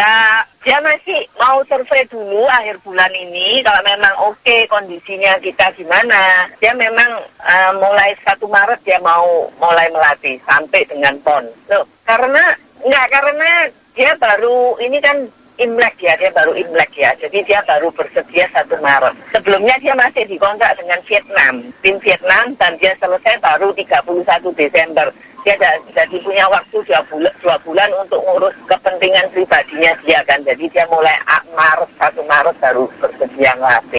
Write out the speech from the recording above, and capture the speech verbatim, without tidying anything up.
Ya, dia masih mau survei dulu akhir bulan ini. Kalau memang oke okay, kondisinya kita gimana. Dia memang uh, mulai satu Maret dia mau mulai melatih sampai dengan P O N. Loh, karena, enggak, karena dia baru, ini kan Imlek ya, dia baru Imlek ya. Jadi dia baru bersedia satu Maret. Sebelumnya dia masih dikontrak dengan Vietnam, tim Vietnam, dan dia selesai baru tiga puluh satu Desember. Dia jadi punya waktu dua bulan, dua bulan untuk ngurus kepentingan pribadinya dia kan. Jadi dia mulai Maret, satu Maret baru bersedia ngelatih.